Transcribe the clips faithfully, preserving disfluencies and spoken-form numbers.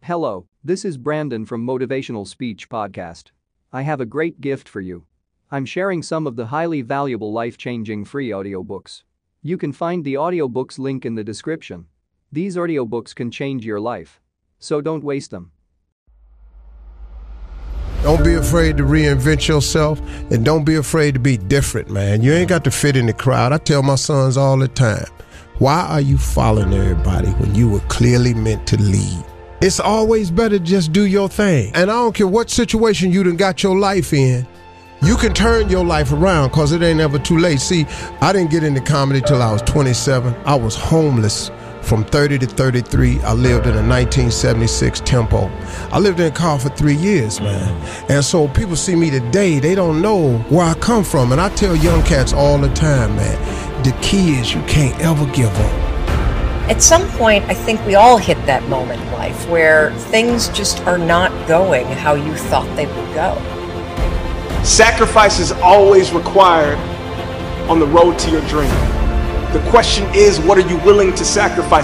Hello, this is Brandon from Motivational Speech Podcast. I have a great gift for you. I'm sharing some of the highly valuable life-changing free audiobooks. You can find the audiobooks link in the description. These audiobooks can change your life. So don't waste them. Don't be afraid to reinvent yourself, and don't be afraid to be different, man. You ain't got to fit in the crowd. I tell my sons all the time, why are you following everybody when you were clearly meant to lead? It's always better to just do your thing. And I don't care what situation you done got your life in, you can turn your life around because it ain't ever too late. See, I didn't get into comedy till I was twenty-seven. I was homeless from thirty to thirty-three. I lived in a nineteen seventy-six Tempo. I lived in a car for three years, man. And so people see me today, they don't know where I come from. And I tell young cats all the time, man, the key is you can't ever give up. At some point, I think we all hit that moment in life where things just are not going how you thought they would go. Sacrifice is always required on the road to your dream. The question is, what are you willing to sacrifice?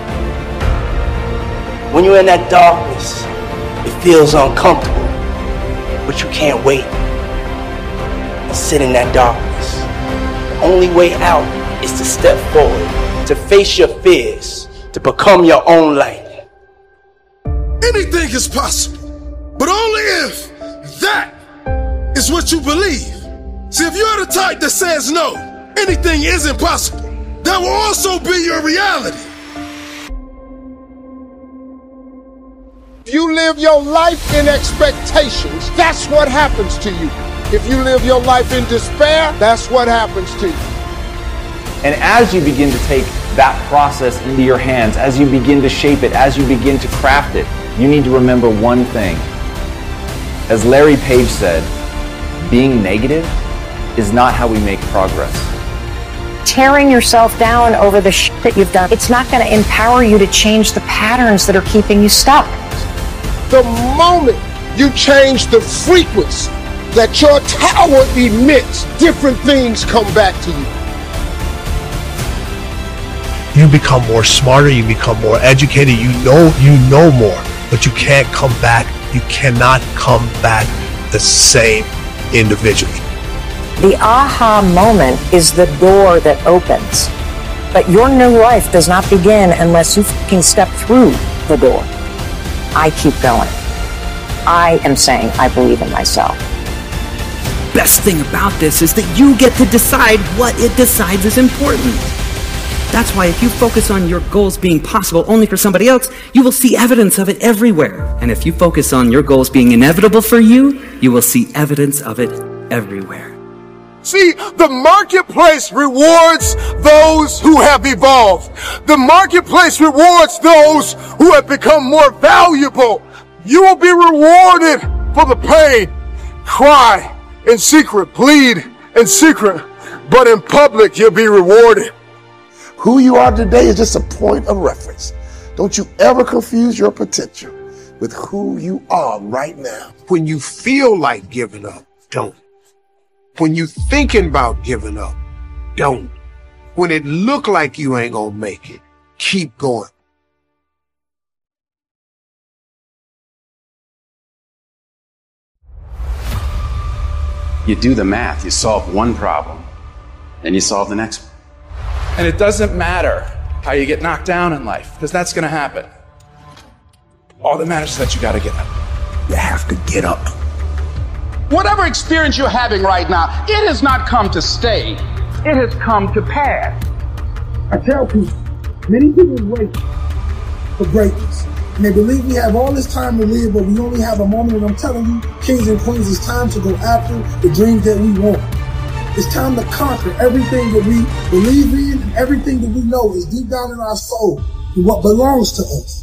When you're in that darkness, it feels uncomfortable, but you can't wait and sit in that darkness. The only way out is to step forward, to face your fears, to become your own light. Anything is possible, but only if that is what you believe. See, if you're the type that says no, anything isn't possible, that will also be your reality. If you live your life in expectations, that's what happens to you. If you live your life in despair, that's what happens to you. And as you begin to take that process into your hands, as you begin to shape it, as you begin to craft it, you need to remember one thing. As Larry Page said, being negative is not how we make progress. Tearing yourself down over the shit that you've done, it's not going to empower you to change the patterns that are keeping you stuck. The moment you change the frequency that your tower emits, different things come back to you. You become more smarter, you become more educated, you know you know more, but you can't come back, you cannot come back the same individually. The aha moment is the door that opens, but your new life does not begin unless you fucking step through the door. I keep going. I am saying I believe in myself. Best thing about this is that you get to decide what it decides is important. That's why if you focus on your goals being possible only for somebody else, you will see evidence of it everywhere. And if you focus on your goals being inevitable for you, you will see evidence of it everywhere. See, the marketplace rewards those who have evolved. The marketplace rewards those who have become more valuable. You will be rewarded for the pain. Cry in secret, plead in secret, but in public you'll be rewarded. Who you are today is just a point of reference. Don't you ever confuse your potential with who you are right now. When you feel like giving up, don't. When you thinking about giving up, don't. When it look like you ain't gonna make it, keep going. You do the math, you solve one problem, then you solve the next one. And it doesn't matter how you get knocked down in life, because that's going to happen. All that matters is that you got to get up. You have to get up. Whatever experience you're having right now, it has not come to stay. It has come to pass. I tell people, many people wait for greatness. And they believe we have all this time to live, but we only have a moment. And I'm telling you, kings and queens, it's time to go after the dreams that we want. It's time to conquer everything that we believe in and everything that we know is deep down in our soul and what belongs to us.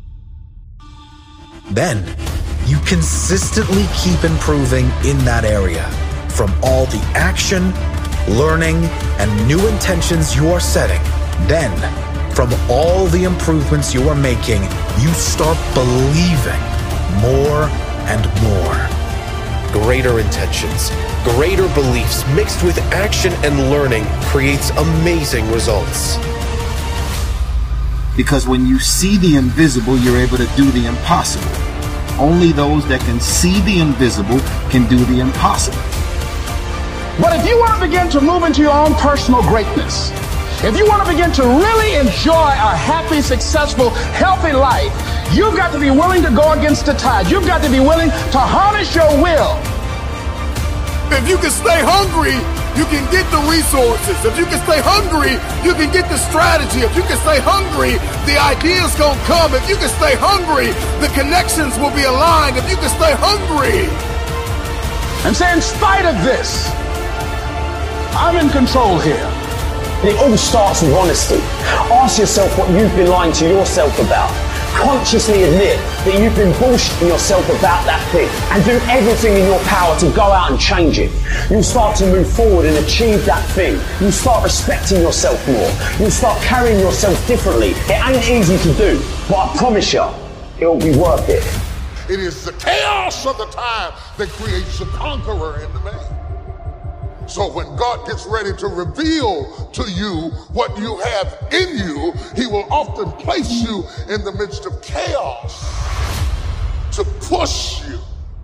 Then, you consistently keep improving in that area. From all the action, learning, and new intentions you are setting, then, from all the improvements you are making, you start believing more and more. Greater intentions, greater beliefs mixed with action and learning creates amazing results. Because when you see the invisible, you're able to do the impossible. Only those that can see the invisible can do the impossible. But if you want to begin to move into your own personal greatness, if you want to begin to really enjoy a happy, successful, healthy life, you've got to be willing to go against the tide. You've got to be willing to harness your will. If you can stay hungry, you can get the resources. If you can stay hungry, you can get the strategy. If you can stay hungry, the ideas gonna come. If you can stay hungry, the connections will be aligned. If you can stay hungry. And say, in spite of this, I'm in control here. It all starts with honesty. Ask yourself what you've been lying to yourself about. Consciously admit that you've been bullshitting yourself about that thing and do everything in your power to go out and change it. You'll start to move forward and achieve that thing. You'll start respecting yourself more. You'll start carrying yourself differently. It ain't easy to do, but I promise you, it'll be worth it. It is the chaos of the time that creates the conqueror in the man. So when God gets ready to reveal to you what you have in you, he will often place you in the midst of chaos to push you.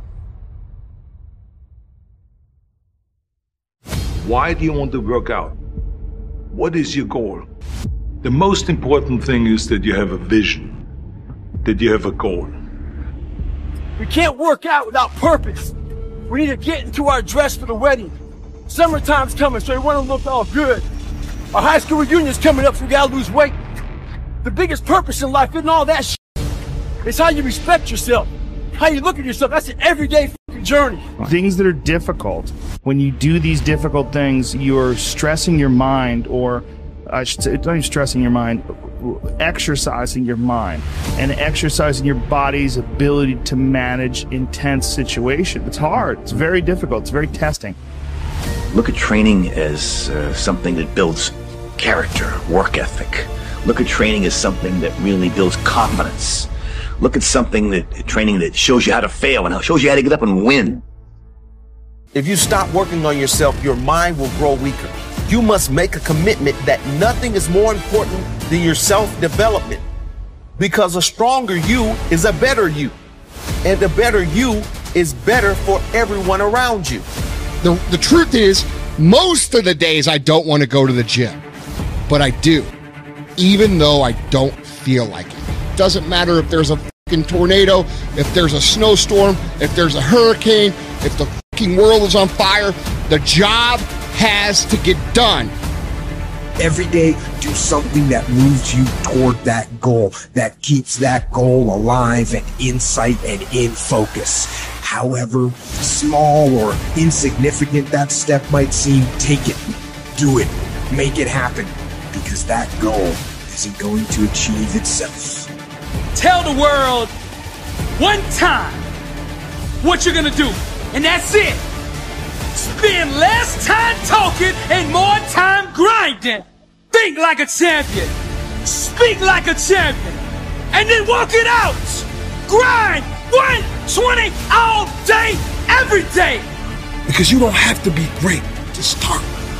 Why do you want to work out? What is your goal? The most important thing is that you have a vision, that you have a goal. We can't work out without purpose. We need to get into our dress for the wedding. Summertime's coming, so we want to look all good. Our high school reunion's coming up, so we gotta lose weight. The biggest purpose in life isn't all that shit. It's how you respect yourself, how you look at yourself. That's an everyday fucking journey. Things that are difficult, when you do these difficult things, you're stressing your mind, or I should say, not even stressing your mind, exercising your mind and exercising your body's ability to manage intense situations. It's hard. It's very difficult. It's very testing. Look at training as uh, something that builds character, work ethic. Look at training as something that really builds confidence. Look at something that training that shows you how to fail and shows you how to get up and win. If you stop working on yourself, your mind will grow weaker. You must make a commitment that nothing is more important than your self-development. Because a stronger you is a better you. And a better you is better for everyone around you. The, the truth is, most of the days I don't want to go to the gym, but I do, even though I don't feel like it. Doesn't matter if there's a fucking tornado, if there's a snowstorm, if there's a hurricane, if the fucking world is on fire, the job has to get done. Every day, do something that moves you toward that goal, that keeps that goal alive and in sight and in focus. However small or insignificant that step might seem, take it, do it, make it happen, because that goal isn't going to achieve itself. Tell the world one time what you're gonna do, and that's it. Spend less time talking and more time grinding. Think like a champion. Speak like a champion. And then walk it out. Grind one twenty all day, every day. Because you don't have to be great to start.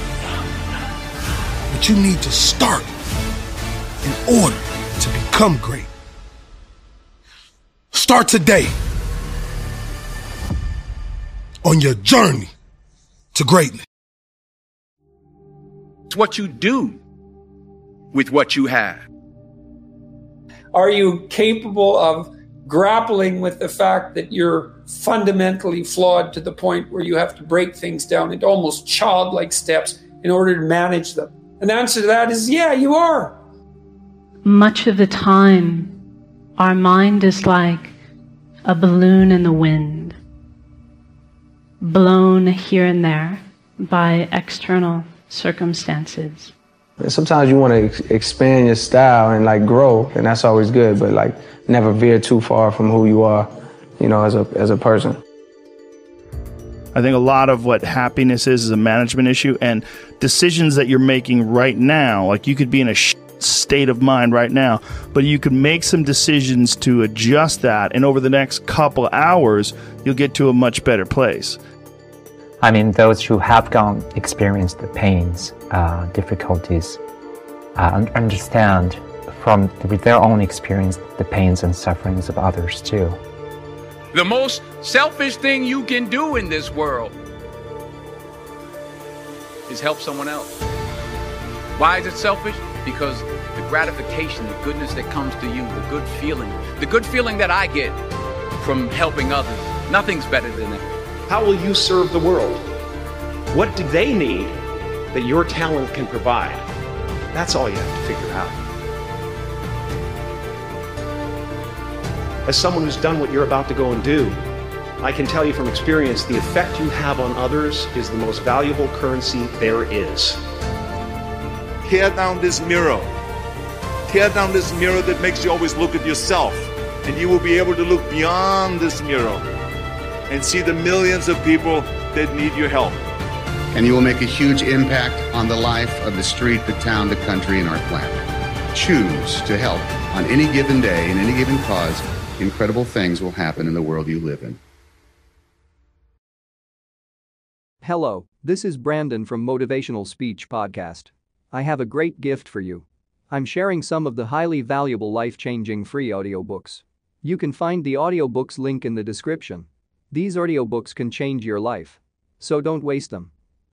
But you need to start in order to become great. Start today on your journey to greatness. It's what you do with what you have. Are you capable of grappling with the fact that you're fundamentally flawed to the point where you have to break things down into almost childlike steps in order to manage them? And the answer to that is, yeah, you are. Much of the time, our mind is like a balloon in the wind, blown here and there by external circumstances. Sometimes you want to ex- expand your style and like grow, and that's always good, but like never veer too far from who you are, you know, as a as a person. I think a lot of what happiness is is a management issue, and decisions that you're making right now, like you could be in a sh- state of mind right now, but you could make some decisions to adjust that, and over the next couple hours, you'll get to a much better place. I mean, those who have gone experienced the pains, uh, difficulties, uh, understand from their own experience the pains and sufferings of others too. The most selfish thing you can do in this world is help someone else. Why is it selfish? Because the gratification, the goodness that comes to you, the good feeling, the good feeling that I get from helping others, nothing's better than that. How will you serve the world? What do they need that your talent can provide? That's all you have to figure out. As someone who's done what you're about to go and do, I can tell you from experience, the effect you have on others is the most valuable currency there is. Tear down this mirror. Tear down this mirror that makes you always look at yourself. And you will be able to look beyond this mirror and see the millions of people that need your help. And you will make a huge impact on the life of the street, the town, the country, and our planet. Choose to help on any given day, in any given cause. Incredible things will happen in the world you live in. Hello, this is Brandon from Motivational Speech Podcast. I have a great gift for you. I'm sharing some of the highly valuable life-changing free audiobooks. You can find the audiobooks link in the description. These audiobooks can change your life. So don't waste them.